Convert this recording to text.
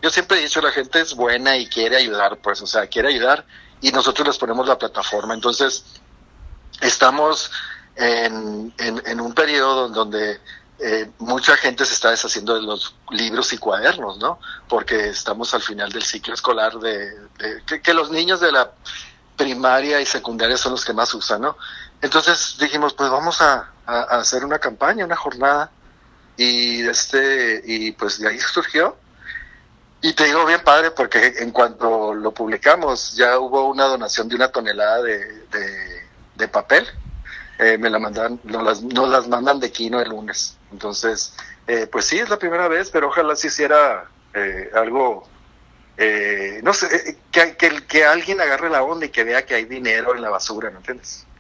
yo siempre he dicho, la gente es buena y quiere ayudar, pues, o sea, quiere ayudar y nosotros les ponemos la plataforma. Entonces, estamos en un periodo donde mucha gente se está deshaciendo de los libros y cuadernos, ¿no? Porque estamos al final del ciclo escolar que los niños de la primaria y secundaria son los que más usan, ¿no? Entonces dijimos, pues vamos a hacer una campaña, una jornada, y pues de ahí surgió. Y te digo bien padre porque en cuanto lo publicamos ya hubo una donación de 1 tonelada de papel. Me la mandan, nos las mandan de Quino el lunes. Entonces, pues sí, es la primera vez, pero ojalá se hiciera algo, no sé, que alguien agarre la onda y que vea que hay dinero en la basura, ¿me entiendes?